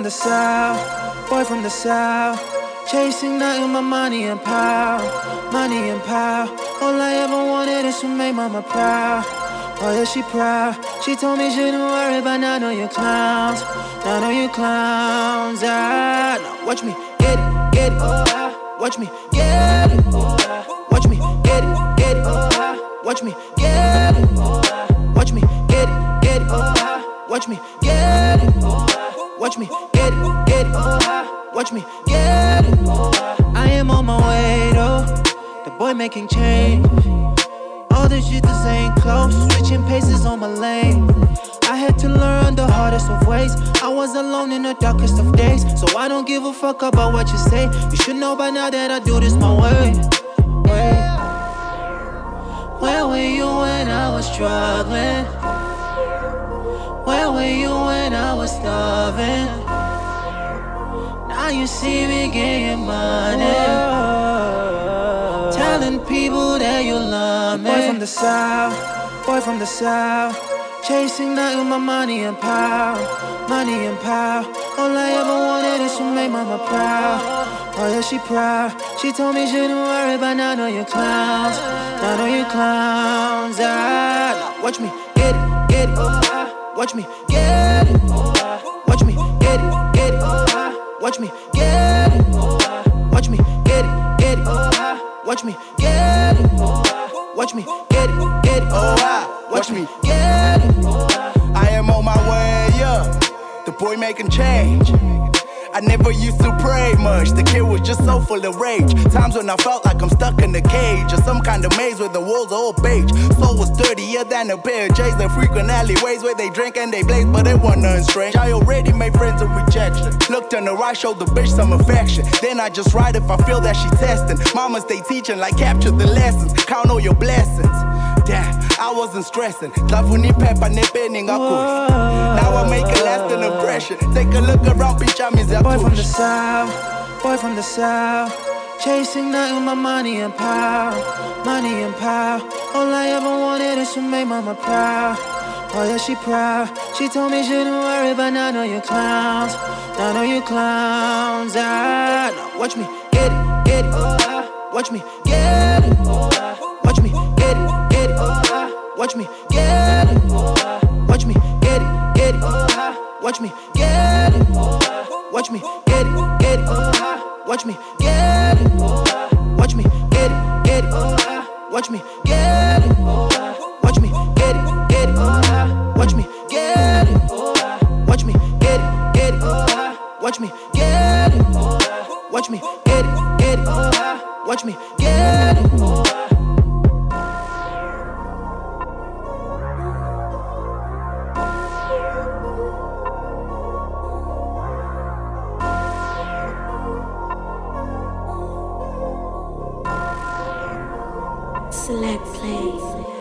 the south, boy from the south. Chasing nothing but money and power, money and power. All I ever wanted is to make mama proud. Oh yeah, she proud. She told me she didn't worry, but now I know you clowns. Now I know you clowns. Now watch me get it, get it. Watch me get it. Watch me get it, get it. Watch me get it. Watch me get it, get it. Watch me get it. Watch me get it, get it. Watch me get it. I am on my way though. The boy making change. All the shit this ain't close. Switching paces on my lane. I had to learn the hardest of ways. I was alone in the darkest of days. So I don't give a fuck about what you say. You should know by now that I do this my way. Where were you when I was struggling? Where were you when I was starving? Now you see me getting money. Telling people that you love me. Boy from the south, boy from the south. Chasing nothing but money and power, money and power. All I ever wanted is to make mama proud. Oh yeah, she proud. She told me she didn't worry, but now I know you clowns. Now I know you clowns. Now watch me get it, get it. Watch me get it. Watch me get it, get it. Watch me get it. Watch me get it, get it. Watch me get it. Watch me get it, get it. Watch me get it. I am on my way, yeah. The boy making change. I never used to pray much. The kid was just so full of rage. Times when I felt like I'm stuck in a cage or some kind of maze where the walls are all beige. Soul was dirtier than a pair of J's. The frequent alleyways where they drink and they blaze, but it wasn't nothing strange. I already made friends with rejection. Looked on the right, showed the bitch some affection. Then I just ride if I feel that she testing. Mama stay teaching like capture the lessons. Count all your blessings. Damn, I wasn't stressing. Love when you pepper nipping up. Now I make a lasting impression. Take a look around, bitch, I'm in boy from the south, boy from the south. Chasing nothing but money and power, money and power. All I ever wanted is to make mama proud. Oh yeah, she proud. She told me she didn't worry, but now I know you clowns. Now I know you clowns. Now watch me get it, get it. Watch me get it. Watch me get it, get it. Watch me get it. Watch me get it, get it. Watch me get it. Watch me get it, get it. Watch me get it. Watch me get it, get it. Watch me get it. Watch me get it, get it. Watch me get it. Watch me get it, get it. Watch me get it. Watch me get it, get it. Watch me get it. Select play.